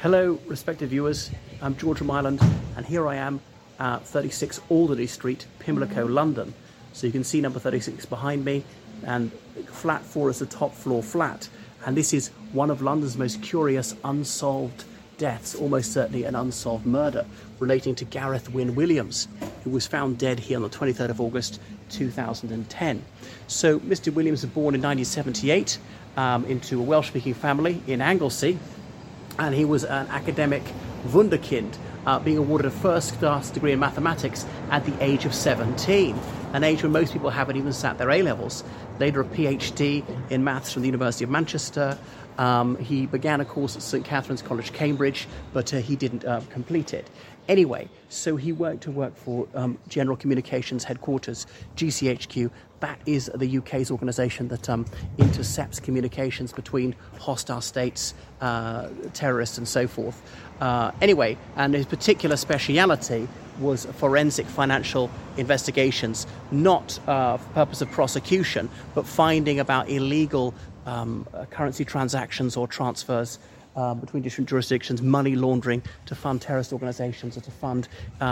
Hello, respected viewers. I'm George from Ireland, and here I am at 36 Alderley Street, Pimlico, London. So you can see number 36 behind me, and flat 4 is the top floor flat. And this is one of London's most curious unsolved deaths, almost certainly an unsolved murder, relating to Gareth Wyn Williams, who was found dead here on the 23rd of August 2010. So Mr. Williams was born in 1978 into a Welsh-speaking family in Anglesey, and he was an academic wunderkind, being awarded a first-class degree in mathematics at the age of 17, an age when most people haven't even sat their A-levels. Later a PhD in maths from the University of Manchester. He began a course at St Catherine's College, Cambridge, but he didn't complete it. Anyway, so he worked for General Communications Headquarters, GCHQ. That is the UK's organisation that intercepts communications between hostile states, terrorists and so forth. Anyway, and his particular speciality was forensic financial investigations, not for purpose of prosecution, but finding about illegal currency transactions or transfers between different jurisdictions, money laundering to fund terrorist organizations or to fund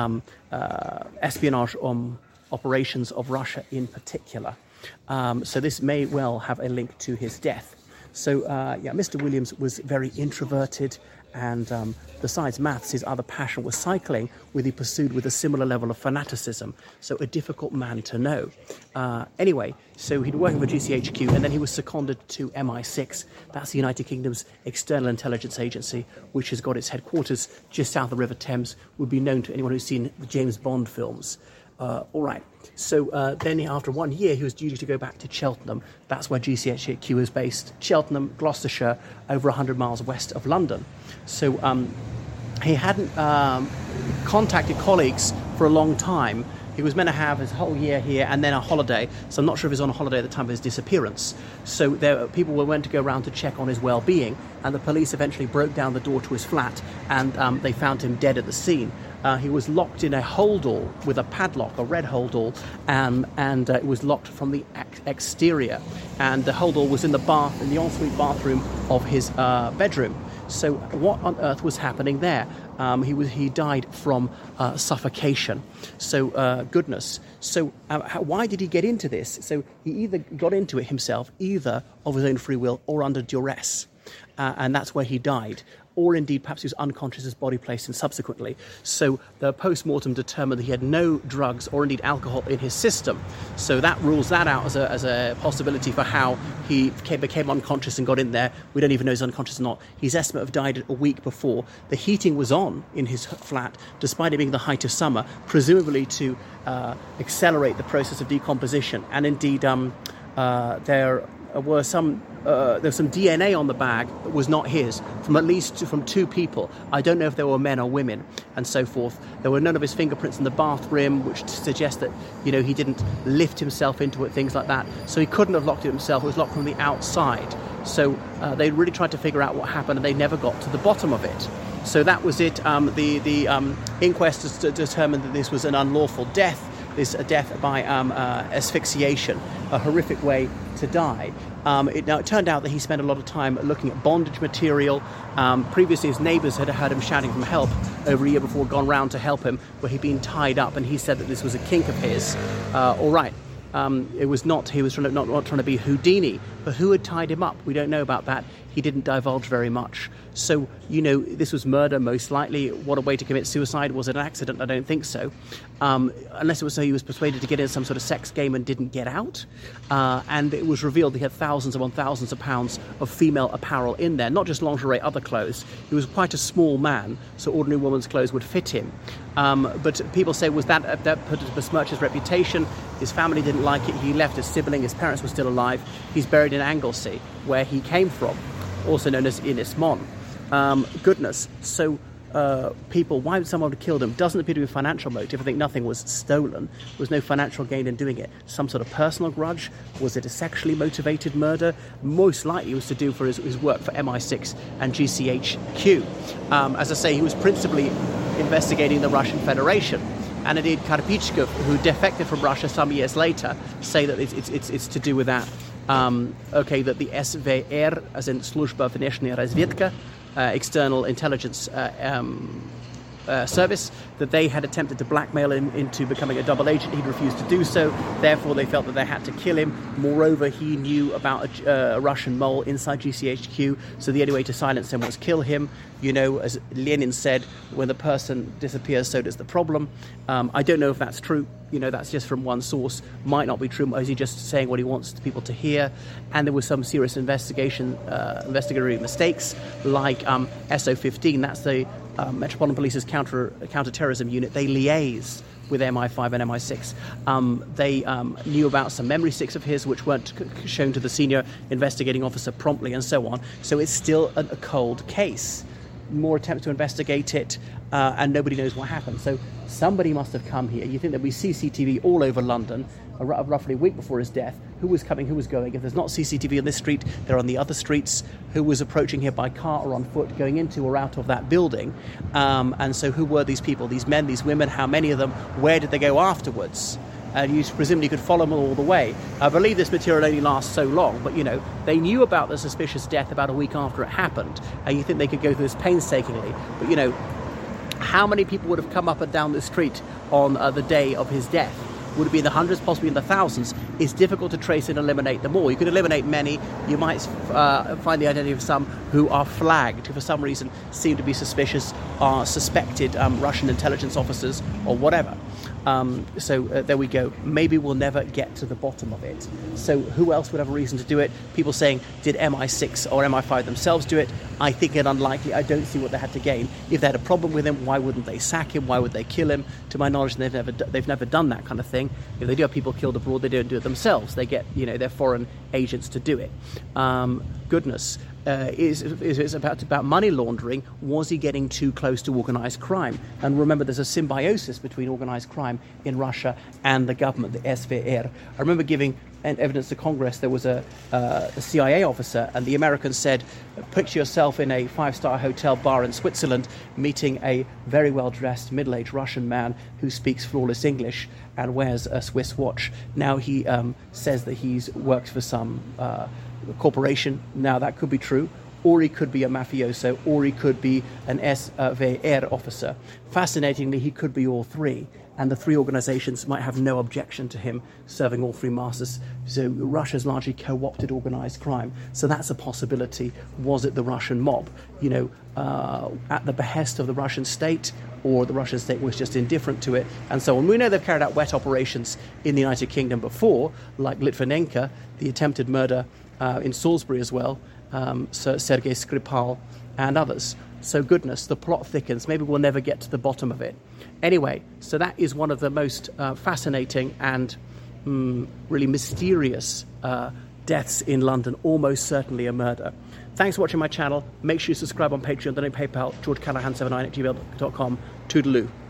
espionage operations of Russia in particular. So this may well have a link to his death. So, Mr. Williams was very introverted, and besides maths, his other passion was cycling, which he pursued with a similar level of fanaticism. So a difficult man to know. Anyway, so he'd worked for GCHQ, and then he was seconded to MI6. That's the United Kingdom's external intelligence agency, which has got its headquarters just south of the River Thames, would be known to anyone who's seen the James Bond films. All right. So then after 1 year, he was due to go back to Cheltenham. That's where GCHQ is based. Cheltenham, Gloucestershire, over 100 miles west of London. So he hadn't contacted colleagues for a long time. He was meant to have his whole year here and then a holiday. So I'm not sure if he was on a holiday at the time of his disappearance. So people went to go around to check on his well-being, and the police eventually broke down the door to his flat, and they found him dead at the scene. He was locked in a holdall with a padlock, a red holdall, and it was locked from the exterior. And the holdall was in the ensuite bathroom of his bedroom. So what on earth was happening there? He died from suffocation. So goodness. So why did he get into this? So he either got into it himself, either of his own free will or under duress, and that's where he died. Or indeed, perhaps he was unconscious, his body placed in subsequently. So the post-mortem determined that he had no drugs or indeed alcohol in his system. So that rules that out as a possibility for how he became unconscious and got in there. We don't even know he's unconscious or not. His estimate of died a week before. The heating was on in his flat, despite it being the height of summer, presumably to accelerate the process of decomposition. And indeed, there was some DNA on the bag that was not his, from two people. I don't know if they were men or women, and so forth. There were none of his fingerprints in the bathroom, which suggests that he didn't lift himself into it, things like that. So he couldn't have locked it himself. It was locked from the outside. So they really tried to figure out what happened, and they never got to the bottom of it. So that was it. The inquest determined that this was an unlawful death. This death by asphyxiation, a horrific way to die. It turned out that he spent a lot of time looking at bondage material. Previously, his neighbours had heard him shouting for help over a year before, gone round to help him, where he'd been tied up, and he said that this was a kink of his. All right. It was not. He was not trying to be Houdini, but who had tied him up? We don't know about that. He didn't divulge very much. So, this was murder, most likely. What a way to commit suicide. Was it an accident? I don't think so. Unless it was so he was persuaded to get in some sort of sex game and didn't get out. And it was revealed he had thousands upon thousands of pounds of female apparel in there, not just lingerie, other clothes. He was quite a small man, so ordinary woman's clothes would fit him. But people say, was that besmirched his reputation? His family didn't like it. He left his sibling. His parents were still alive. He's buried in Anglesey, where he came from, also known as Ynys Môn. Goodness. So people, why would someone have killed him? Doesn't appear to be a financial motive. I think nothing was stolen. There was no financial gain in doing it. Some sort of personal grudge? Was it a sexually motivated murder? Most likely it was to do for his work for MI6 and GCHQ. As I say, he was principally investigating the Russian Federation. And indeed, Karpichkov, who defected from Russia some years later, say that it's to do with that. that the SVR, as in Служба внешняя разведка, external intelligence service, that they had attempted to blackmail him into becoming a double agent. He'd refused to do so. Therefore, they felt that they had to kill him. Moreover, he knew about a Russian mole inside GCHQ, so the only way to silence him was kill him. You know, as Lenin said, when the person disappears, so does the problem. I don't know if that's true. You know, that's just from one source. Might not be true. Or is he just saying what he wants people to hear? And there was some serious investigatory mistakes, like SO15. That's the Metropolitan Police's counter-terrorism unit. They liaise with MI5 and MI6. They knew about some memory sticks of his which weren't shown to the senior investigating officer promptly, and so on. So it's still a cold case. More attempts to investigate it, and nobody knows what happened. So somebody must have come here. You think there'd be CCTV all over London, roughly a week before his death. Who was coming, who was going? If there's not CCTV on this street, they're on the other streets. Who was approaching here by car or on foot, going into or out of that building? And so who were these people, these men, these women? How many of them? Where did they go afterwards? And you presumably could follow them all the way. I believe this material only lasts so long, but, you know, they knew about the suspicious death about a week after it happened, and you think they could go through this painstakingly. But, you know, how many people would have come up and down the street on the day of his death? Would it be in the hundreds, possibly in the thousands? It's difficult to trace and eliminate them all. You could eliminate many. You might find the identity of some who are flagged, who for some reason seem to be suspicious, are suspected Russian intelligence officers or whatever. So there we go. Maybe we'll never get to the bottom of it. So who else would have a reason to do it? People saying, did MI6 or MI5 themselves do it? I think it unlikely. I don't see what they had to gain. If they had a problem with him, why wouldn't they sack him? Why would they kill him? To my knowledge, they've never done that kind of thing. If they do have people killed abroad, they don't do it themselves. They get, you know, their foreign agents to do it. Goodness. Is about money laundering. Was he getting too close to organised crime? And remember, there's a symbiosis between organised crime in Russia and the government, the SVR. I remember giving evidence to Congress. There was a CIA officer, and the Americans said, picture yourself in a 5-star hotel bar in Switzerland meeting a very well-dressed middle-aged Russian man who speaks flawless English and wears a Swiss watch. Now he says that he's worked for some corporation. Now that could be true, or he could be a mafioso, or he could be an SVR officer. Fascinatingly, he could be all three, and the three organizations might have no objection to him serving all three masters. So Russia's largely co-opted organized crime. So that's a possibility. Was it the Russian mob, you know, at the behest of the Russian state, or the Russian state was just indifferent to it, and so on? We know they've carried out wet operations in the United Kingdom before, like Litvinenko, the attempted murder in Salisbury as well, Sergei Skripal and others. So goodness, the plot thickens. Maybe we'll never get to the bottom of it. Anyway, so that is one of the most fascinating and really mysterious deaths in London, almost certainly a murder. Thanks for watching my channel. Make sure you subscribe on Patreon, donate PayPal, georgecallahan79@gmail.com. Toodaloo.